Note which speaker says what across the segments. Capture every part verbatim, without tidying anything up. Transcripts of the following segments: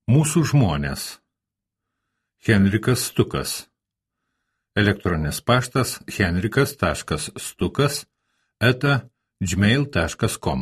Speaker 1: Mūsų žmonės. Henrikas Stukas. Elektroninis paštas henrikas taškas stukas eta gmail taškas com.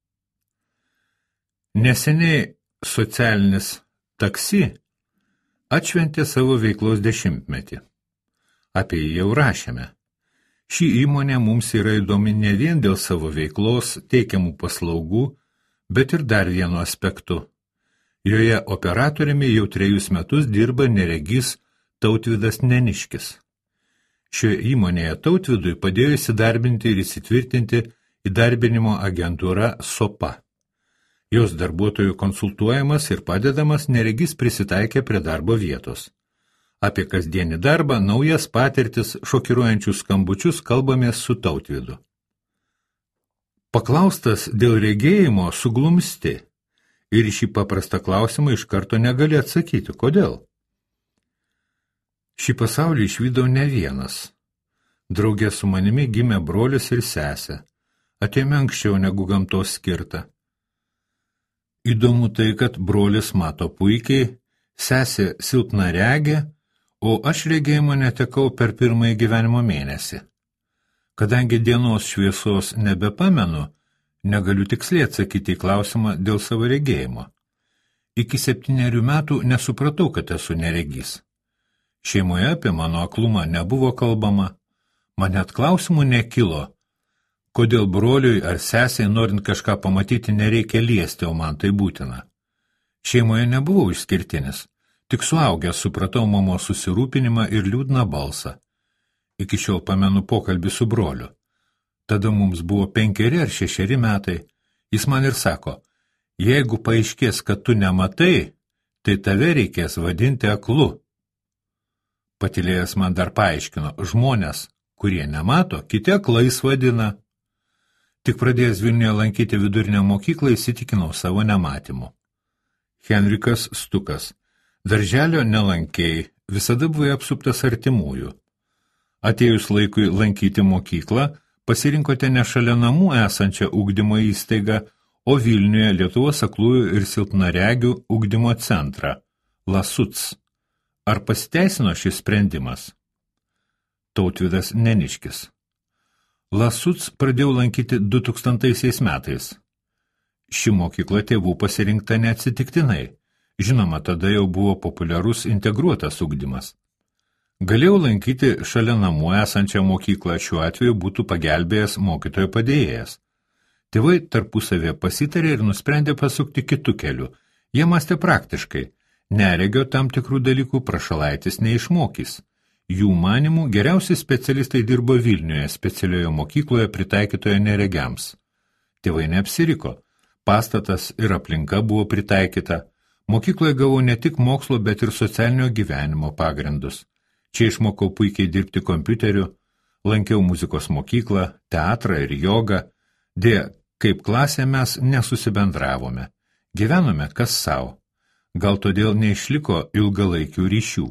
Speaker 1: Neseniai socialinis taksi atšventė savo veiklos dešimtmetį. Apie jį jau rašėme. Ši įmonė mums yra įdomi ne vien dėl savo veiklos teikiamų paslaugų, bet ir dar vienu aspektu. Joje operatoriumi jau trejus metus dirba neregys Tautvydas Neniškis. Šioje įmonėje Tautvidui padėjo įsidarbinti ir įsitvirtinti įdarbinimo agentūra SOPA. Jos darbuotojų konsultuojamas ir padedamas neregys prisitaikė prie darbo vietos. Apie kasdienį darbą, naujas patirtis, šokiruojančius skambučius kalbamės su Tautvydu. Paklaustas dėl regėjimo suglumsti ir į šį paprastą klausimą iš karto negali atsakyti. Kodėl? Šį pasaulį išvydau ne vienas. Draugė su manimi gimė brolis ir sesė. Atėjome anksčiau negu gamtos skirta. Įdomu tai, kad brolis mato puikiai, sesė silpna regė, o aš regėjimo netekau per pirmąjį gyvenimo mėnesį. Kadangi dienos šviesos nebepamenu, negaliu tiksliai atsakyti į klausimą dėl savo regėjimo. Iki septynerių metų nesupratau, kad esu neregys. Šeimoje apie mano aklumą nebuvo kalbama, man net klausimų nekilo, kodėl broliui ar sesiai norint kažką pamatyti nereikia liesti, o man tai būtina. Šeimoje nebuvau išskirtinis, tik suaugęs supratau mamos susirūpinimą ir liūdną balsą. Iki šiol pamenu pokalbį su broliu. Tada mums buvo penkeri ar šešeri metai. Jis man ir sako, jeigu paaiškės, kad tu nematai, tai tave reikės vadinti aklu. Patylėjęs man dar paaiškino, žmonės, kurie nemato, kiti aklais vadina. Tik pradėjęs Vilniuje lankyti vidurinę mokyklą, įsitikinau savo nematymu. Henrikas Stukas. Darželio nelankėjai, visada buvai apsuptas artimųjų. Atėjus laikui lankyti mokyklą, pasirinkote ne šalia namų esančią ugdymo įstaigą, o Vilniuje Lietuvos aklųjų ir silpnaregių ugdymo centrą – LASUC. Ar pasiteisino šis sprendimas? Tautvydas Neniškis. LASUC pradėjau lankyti du tūkstantaisiais metais. Ši mokykla tėvų pasirinkta neatsitiktinai. Žinoma, tada jau buvo populiarus integruotas ugdymas. Galėjau lankyti šalia namų esančią mokyklą, šiuo atveju būtų pagelbėjęs mokytojo padėjėjas. Tėvai tarpusavėje pasitarė ir nusprendė pasukti kitų kelių. Jie mąstė praktiškai. Neregio tam tikrų dalykų prašalaitis neišmokys. Jų manimų geriausi specialistai dirbo Vilniuje, specialioje mokykloje pritaikytoje neregiams. Tėvai neapsiriko. Pastatas ir aplinka buvo pritaikyta. Mokykloje gavau ne tik mokslo, bet ir socialinio gyvenimo pagrindus. Čia išmokau puikiai dirbti kompiuteriu, lankiau muzikos mokyklą, teatrą ir jogą. Dėja, kaip klasė mes nesusibendravome. Gyvenome kas savo. Gal todėl neišliko ilgalaikių ryšių.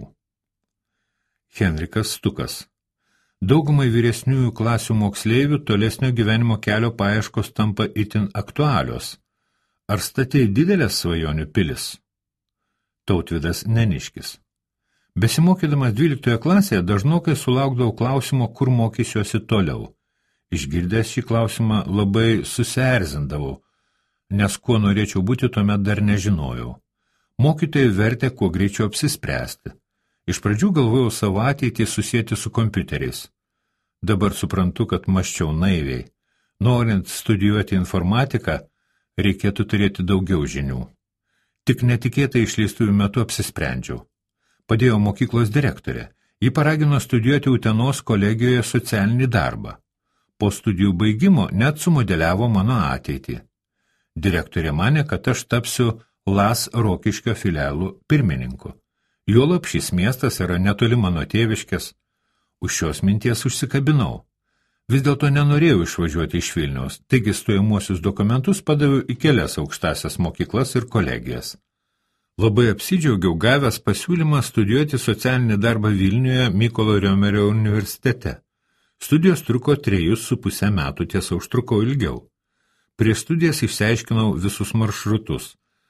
Speaker 1: Henrikas Stukas. Daugumai vyresniųjų klasių moksleivių tolesnio gyvenimo kelio paieškos tampa itin aktualios. Ar statei didelės svajonių pilis? Tautvydas Neniškis. Besimokydamas dvyliktoje klasėje dažnokai sulaukdavau klausimo, kur mokysiuosi toliau. Išgirdęs šį klausimą labai susierzindavau, nes kuo norėčiau būti, tuomet dar nežinojau. Mokytojai vertė kuo greičiau apsispręsti. Iš pradžių galvojau savo ateitį susijęti su kompiuteriais. Dabar suprantu, kad mąsčiau naiviai. Norint studijuoti informatiką, reikėtų turėti daugiau žinių. Tik netikėtai išleistųjų metu apsisprendžiau. Padėjo mokyklos direktorė. Ji paragino studijuoti Utenos kolegijoje socialinį darbą. Po studijų baigimo net sumodeliavo mano ateitį. Direktorė manė, kad aš tapsiu LAS Rokiškio filialų pirmininku. Juolab šis miestas yra netoli mano tėviškės. Už šios minties užsikabinau. Vis dėlto nenorėjau išvažiuoti iš Vilniaus, taigi stojamuosius dokumentus padaviau į kelias aukštasias mokyklas ir kolegijas. Labai apsidžiaugiau gavęs pasiūlymą studijuoti socialinį darbą Vilniuje Mykolo Riomerio universitete. Studijos truko trejus su pusę metų, tiesa užtruko ilgiau. Prieš studijas išsiaiškinau visus maršrutus.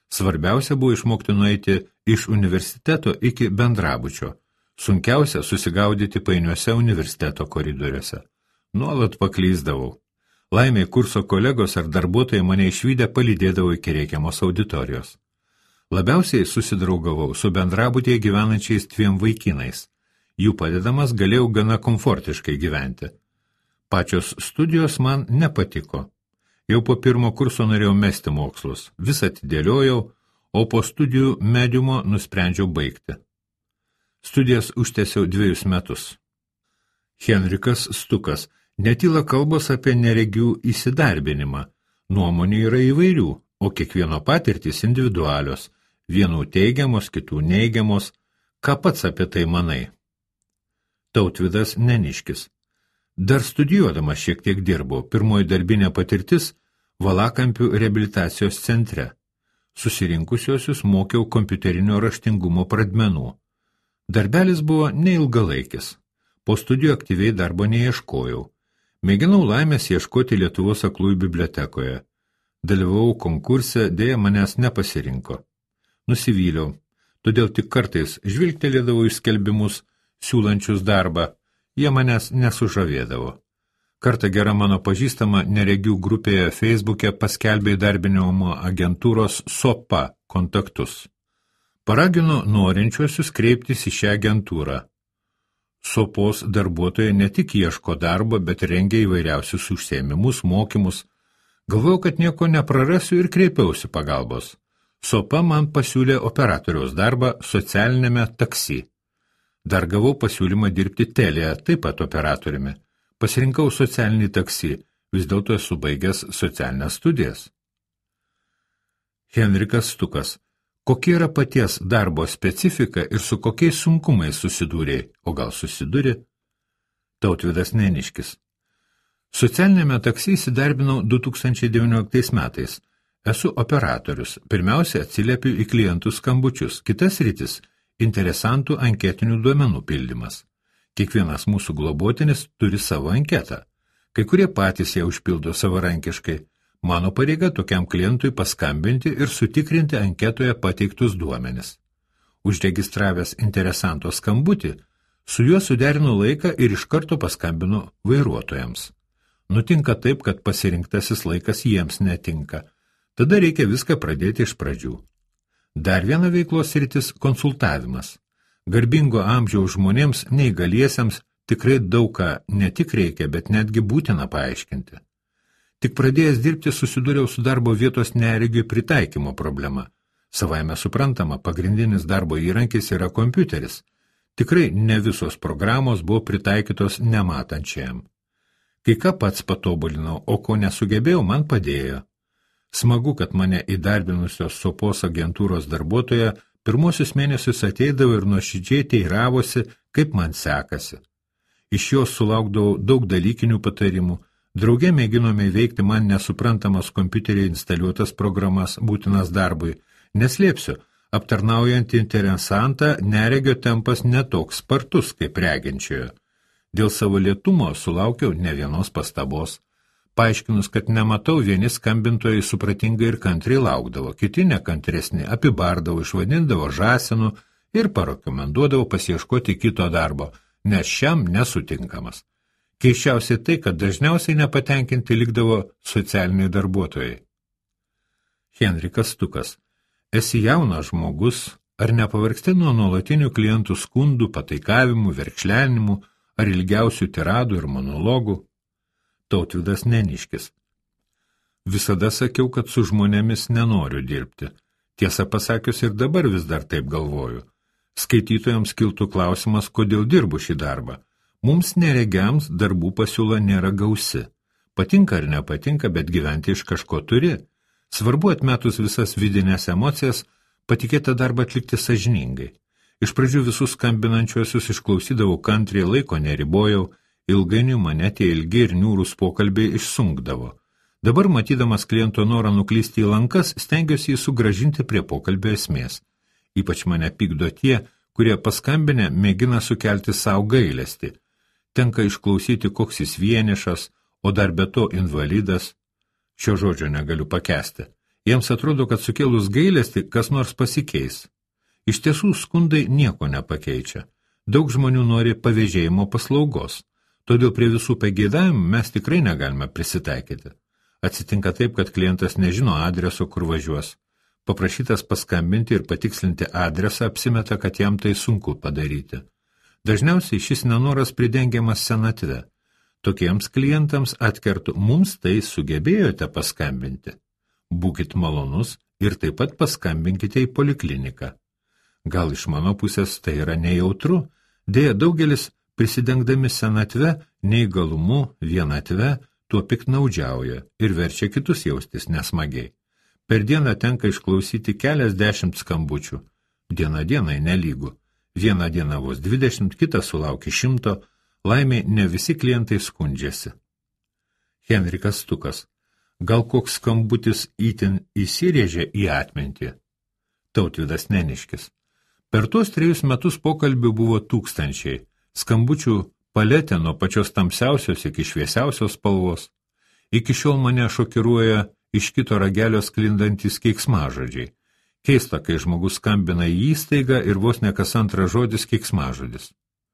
Speaker 1: Svarbiausia buvo išmokti nueiti iš universiteto iki bendrabučio. Sunkiausia susigaudyti painiuose universiteto koridoriuose. Nuolat paklyzdavau. Laimei kurso kolegos ar darbuotojai mane išvydę palydėdavo iki reikiamos auditorijos. Labiausiai susidraugavau su bendrabutėje gyvenančiais dviem vaikinais. Jų padedamas galėjau gana komfortiškai gyventi. Pačios studijos man nepatiko. Jau po pirmo kurso norėjau mesti mokslus, vis atidėliojau, o po studijų mediumo nusprendžiau baigti. Studijas užtęsiau dviejus metus. Henrikas Stukas netyla kalbos apie neregių įsidarbinimą. Nuomonių yra įvairių, o kiekvieno patirtys individualios, vienų teigiamos, kitų neigiamos. Ką pats apie tai manai? Tautvydas Neniškis. Dar studijuodamas šiek tiek dirbau. Pirmoji darbinė patirtis Valakampių reabilitacijos centre. Susirinkusiosius mokiau kompiuterinio raštingumo pradmenų. Darbelis buvo neilgalaikis. Po studijų aktyviai darbo neieškojau. Mėginau laimės ieškoti Lietuvos aklųjų bibliotekoje. Dalyvavau konkurse, dėja manęs nepasirinko. Nusivyliau, todėl tik kartais žvilgtelėdavau į skelbimus, siūlančius darbą, jie manęs nesužavėdavo. Kartą gera mano pažįstama neregių grupėje Feisbuke paskelbė įdarbinimo agentūros SOPA kontaktus. Paragino norinčiuosius kreiptis į šią agentūrą. SOPOS darbuotojai ne tik ieško darbo, bet rengia įvairiausius užsiėmimus, mokymus. Galvojau, kad nieko neprarasiu ir kreipiausi pagalbos. SOPA man pasiūlė operatoriaus darbą socialinėme taksi. Dar gavau pasiūlymą dirbti telėje, taip pat operatoriumi. Pasirinkau socialinį taksi, vis dėlto esu baigęs socialinės studijas. Henrikas Stukas. Kokia yra paties darbo specifika ir su kokiais sunkumais susidūrėjai, o gal susidūrė? Tautvydas Neniškis. Socialinėme taksi įsidarbinau du tūkstančiai devynioliktais metais. Esu operatorius. Pirmiausia, atsiliepiu į klientų skambučius. Kitas rytis – interesantų anketinių duomenų pildymas. Kiekvienas mūsų globotinis turi savo anketą. Kai kurie patys ją užpildo savarankiškai. Mano pareiga tokiam klientui paskambinti ir sutikrinti anketoje pateiktus duomenis. Užregistravęs interesanto skambutį, su juo suderinu laiką ir iš karto paskambinu vairuotojams. Nutinka taip, kad pasirinktasis laikas jiems netinka. Tada reikia viską pradėti iš pradžių. Dar viena veiklos sritis – konsultavimas. Garbingo amžiaus žmonėms, neįgaliesiems, tikrai daug ką ne tik reikia, bet netgi būtina paaiškinti. Tik pradėjęs dirbti susidūriau su darbo vietos neregiui pritaikymo problema. Savaime suprantama, pagrindinis darbo įrankis yra kompiuteris. Tikrai ne visos programos buvo pritaikytos nematančiajam. Kai ką pats patobulinau, o ko nesugebėjau, man padėjo. Smagu, kad mane įdarbinusios SOPOS agentūros darbuotoja pirmosius mėnesius ateidavo ir nuoširdžiai teiravosi, kaip man sekasi. Iš jos sulaukdavau daug dalykinių patarimų, drauge mėginome įveikti man nesuprantamas kompiuteriai instaliuotas programas būtinas darbui. Neslėpsiu, aptarnaujant interesantą neregio tempas netoks spartus kaip reginčiojo. Dėl savo lėtumo sulaukiau ne vienos pastabos. Paaiškinus, kad nematau, vieni skambintojai supratingai ir kantriai laukdavo, kiti nekantresni apibardavo, išvadindavo žąsinu ir parekomenduodavo pasiieškoti kito darbo, nes šiam nesutinkamas. Keisčiausiai tai, kad dažniausiai nepatenkinti likdavo socialiniai darbuotojai. Henrikas Stukas. Esi jaunas žmogus, ar nepavargsti nuo nuolatinių klientų skundų, pataikavimų, verkšlenimų, ar ilgiausių tiradų ir monologų? Tautvydas Neniškis. Visada sakiau, kad su žmonėmis nenoriu dirbti. Tiesą pasakius ir dabar vis dar taip galvoju. Skaitytojams kiltų klausimas, kodėl dirbu šį darbą. Mums neregiams darbų pasiūla nėra gausi. Patinka ar nepatinka, bet gyventi iš kažko turi. Svarbu atmetus visas vidinės emocijas, patikėtą darbą atlikti sąžiningai. Iš pradžių visus skambinančiuosius išklausydavau kantriai, laiko neribojau, ilgainiui mane tie ilgi ir niūrūs pokalbiai išsunkdavo. Dabar, matydamas kliento norą nuklysti į lankas, stengiuosi jį sugrąžinti prie pokalbio esmės. Ypač mane pykdo tie, kurie paskambinę mėgina sukelti savo gailestį. Tenka išklausyti, koks jis vienišas, o dar be to invalidas. Šio žodžio negaliu pakęsti. Jiems atrodo, kad sukėlus gailestį kas nors pasikeis. Iš tiesų, skundai nieko nepakeičia. Daug žmonių nori pavėžėjimo paslaugos, todėl prie visų pageidavimų mes tikrai negalime prisitaikyti. Atsitinka taip, kad klientas nežino adreso, kur važiuos. Paprašytas paskambinti ir patikslinti adresą apsimeta, kad jam tai sunku padaryti. Dažniausiai šis nenoras pridengiamas senatve. Tokiems klientams atkertu, mums tai sugebėjote paskambinti. Būkit malonus ir taip pat paskambinkite į polikliniką. Gal iš mano pusės tai yra nejautru, dėja daugelis prisidengdami senatve, neįgalumu, vienatve, tuo piknaudžiauja ir verčia kitus jaustis nesmagiai. Per dieną tenka išklausyti keliasdešimt skambučių. Diena dienai nelygu. Vieną dieną vos dvidešimt, kitą sulaukia šimto, laimiai ne visi klientai skundžiasi. Henrikas Stukas. Gal koks skambutis itin įsirėžė į atmintį? Tautvydas Neniškis. Per tuos trejus metus pokalbių buvo tūkstančiai. Skambučių paletė nuo pačios tamsiausios iki šviesiausios spalvos. Iki šiol mane šokiruoja iš kito ragelio sklindantys keiksmažodžiai. Keista, kai žmogus skambina į įstaigą ir vos ne kas antras žodis keiksmažodis.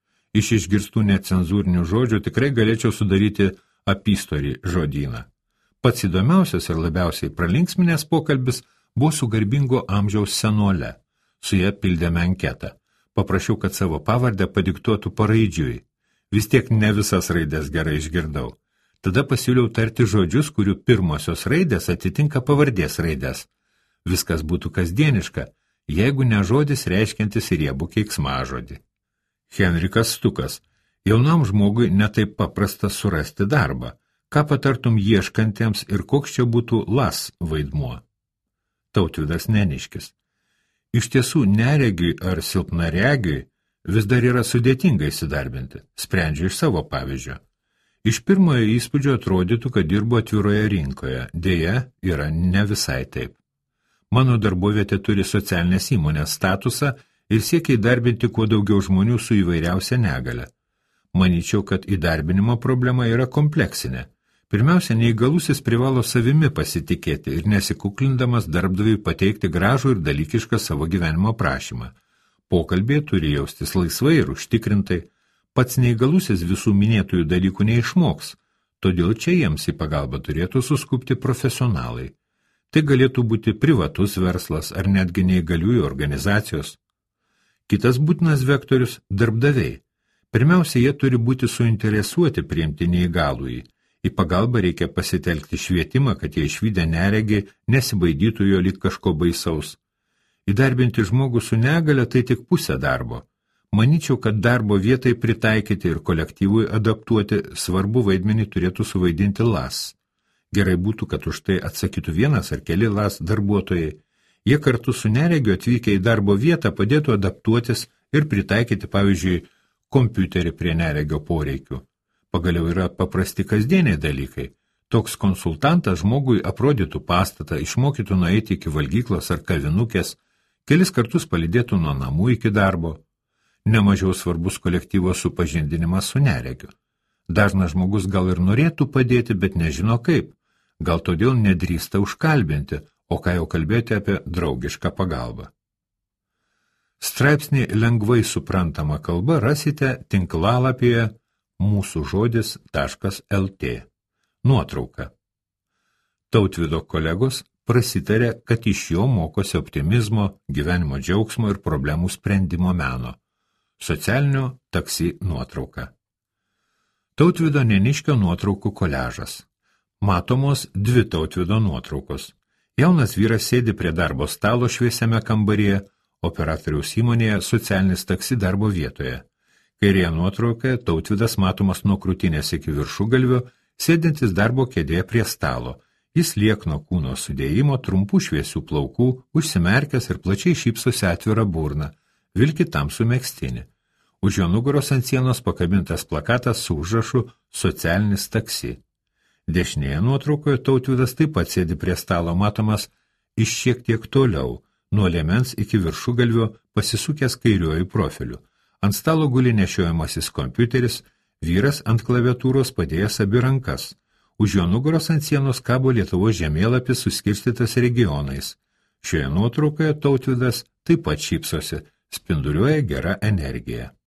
Speaker 1: Iš išgirstų necenzūrinių žodžių tikrai galėčiau sudaryti apystorį žodyną. Pats įdomiausias ir labiausiai pralinksminės pokalbis buvo su garbingo amžiaus senuole. Su ja pildėme anketą. Paprašiau, kad savo pavardę padiktuotų paraidžiui. Vis tiek ne visas raidės gerai išgirdau. Tada pasiūliau tarti žodžius, kurių pirmosios raidės atitinka pavardės raidės. Viskas būtų kasdieniška, jeigu ne žodis reiškiantis riebų keiksmažodį. Henrikas Stukas. Jaunam žmogui netaip paprasta surasti darbą. Ką patartum ieškantiems ir koks čia būtų las vaidmuo? Tautvydas Neniškis. Iš tiesų, neregiui ar silpnaregiui vis dar yra sudėtinga įsidarbinti, sprendžiu iš savo pavyzdžio. Iš pirmojo įspūdžio atrodytų, kad dirbu atviroje rinkoje, deja, yra ne visai taip. Mano darbovietė turi socialinės įmonės statusą ir siekia įdarbinti kuo daugiau žmonių su įvairiausia negale. Manyčiau, kad įdarbinimo problema yra kompleksinė. Pirmiausia, neįgalusis privalo savimi pasitikėti ir nesikuklindamas darbdaviui pateikti gražų ir dalykišką savo gyvenimo prašymą. Pokalbėje turi jaustis laisvai ir užtikrintai. Pats neįgalusis visų minėtųjų dalykų neišmoks, todėl čia jiems į pagalbą turėtų suskupti profesionalai. Tai galėtų būti privatus verslas ar netgi neįgaliųjų organizacijos. Kitas būtinas vektorius – darbdaviai. Pirmiausia, jie turi būti suinteresuoti priimti neįgalųjį. Į pagalbą reikia pasitelkti švietimą, kad jie išvydę neregį nesibaidytų jo lyg kažko baisaus. Įdarbinti žmogų su negale tai tik pusė darbo. Manyčiau, kad darbo vietai pritaikyti ir kolektyvui adaptuoti svarbu vaidmenį turėtų suvaidinti las. Gerai būtų, kad už tai atsakytų vienas ar keli las darbuotojai. Jie kartu su neregiu atvykę į darbo vietą padėtų adaptuotis ir pritaikyti, pavyzdžiui, kompiuterį prie neregio poreikių. Pagaliau yra paprasti kasdieniai dalykai. Toks konsultantas žmogui aprodytų pastatą, išmokytų nueiti iki valgyklos ar kavinukės, kelis kartus palydėtų nuo namų iki darbo. Nemažiau svarbus kolektyvo supažindinimas su neregiu. Dažnas žmogus gal ir norėtų padėti, bet nežino kaip. Gal todėl nedrįsta užkalbinti, o ką jau kalbėti apie draugišką pagalbą. Straipsnį lengvai suprantama kalba rasite tinklalapyje mūsų žodis taškas lt. Nuotrauka. Tautvydo kolegos prasitarė, kad iš jo mokosi optimizmo, gyvenimo džiaugsmo ir problemų sprendimo meno. Socialinio taksi nuotrauka. Tautvydo Neniškio nuotraukų koliažas. Matomos dvi Tautvydo nuotraukos. Jaunas vyras sėdi prie darbo stalo šviesiame kambaryje, operatoriaus įmonėje socialinis taksi darbo vietoje. Kairėje nuotraukoje Tautvydas matomas nuo krūtinės iki viršugalvio, sėdintis darbo kėdėje prie stalo. Jis liekno kūno sudėjimo, trumpų šviesių plaukų, užsimerkęs ir plačiai šypsosi atvirą burną, vilki tamsų megztinį. Už jo nugaros ant sienos pakabintas plakatas su užrašu socialinis taksi. Dešinėje nuotraukoje Tautvydas taip pat sėdi prie stalo, matomas iš šiek tiek toliau, nuo liemens iki viršugalvio pasisukęs kairiuoju profiliu. Ant stalo guli nešiojamasis kompiuteris, vyras ant klaviatūros padėjęs abi rankas. Už jo nugaros ant sienos kabo Lietuvos žemėlapis suskirstytas regionais. Šioje nuotraukoje Tautvydas taip pat šypsosi, spinduliuoja gera energija.